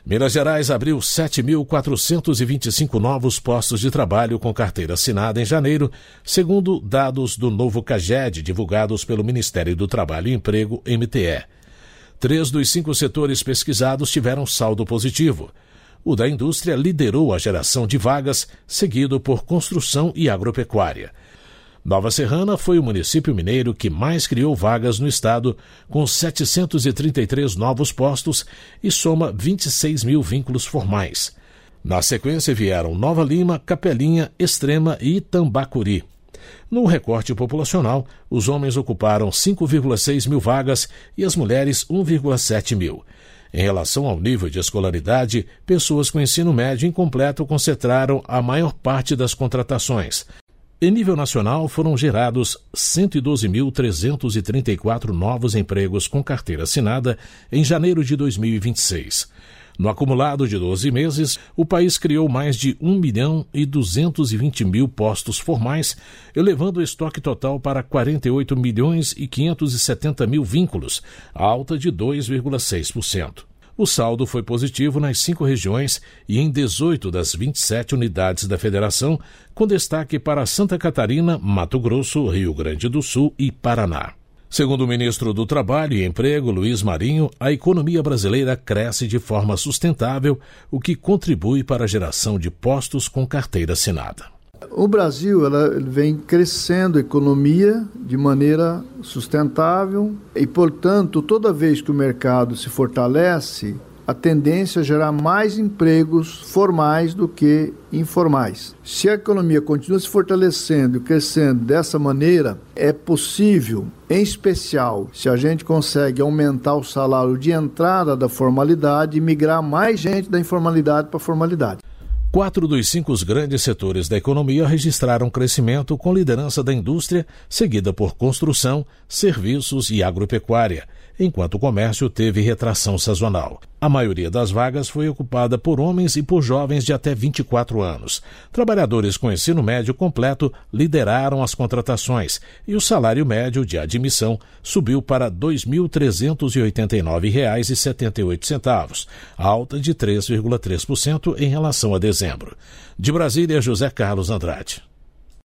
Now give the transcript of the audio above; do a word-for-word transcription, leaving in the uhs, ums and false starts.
Minas Gerais abriu sete mil quatrocentos e vinte e cinco novos postos de trabalho com carteira assinada em janeiro, segundo dados do novo CAGED divulgados pelo Ministério do Trabalho e Emprego, M T E. Três dos cinco setores pesquisados tiveram saldo positivo. O da indústria liderou a geração de vagas, seguido por construção e agropecuária. Nova Serrana foi o município mineiro que mais criou vagas no estado, com setecentos e trinta e três novos postos e soma vinte e seis mil vínculos formais. Na sequência vieram Nova Lima, Capelinha, Extrema e Tambacuri. No recorte populacional, os homens ocuparam cinco vírgula seis mil vagas e as mulheres um vírgula sete mil. Em relação ao nível de escolaridade, pessoas com ensino médio incompleto concentraram a maior parte das contratações. Em nível nacional, foram gerados cento e doze mil trezentos e trinta e quatro novos empregos com carteira assinada em janeiro de dois mil e vinte e seis. No acumulado de doze meses, o país criou mais de um milhão e duzentos e vinte mil postos formais, elevando o estoque total para quarenta e oito milhões e quinhentos e setenta mil vínculos, alta de dois vírgula seis por cento. O saldo foi positivo nas cinco regiões e em dezoito das vinte e sete unidades da federação, com destaque para Santa Catarina, Mato Grosso, Rio Grande do Sul e Paraná. Segundo o ministro do Trabalho e Emprego, Luiz Marinho, a economia brasileira cresce de forma sustentável, o que contribui para a geração de postos com carteira assinada. O Brasil ela vem crescendo a economia de maneira sustentável e, portanto, toda vez que o mercado se fortalece, a tendência é gerar mais empregos formais do que informais. Se a economia continua se fortalecendo e crescendo dessa maneira, é possível, em especial, se a gente consegue aumentar o salário de entrada da formalidade e migrar mais gente da informalidade para a formalidade. Quatro dos cinco grandes setores da economia registraram crescimento com liderança da indústria, seguida por construção, serviços e agropecuária, enquanto o comércio teve retração sazonal. A maioria das vagas foi ocupada por homens e por jovens de até vinte e quatro anos. Trabalhadores com ensino médio completo lideraram as contratações e o salário médio de admissão subiu para dois mil trezentos e oitenta e nove reais e setenta e oito centavos, alta de três vírgula três por cento em relação a dezembro. De Brasília, José Carlos Andrade.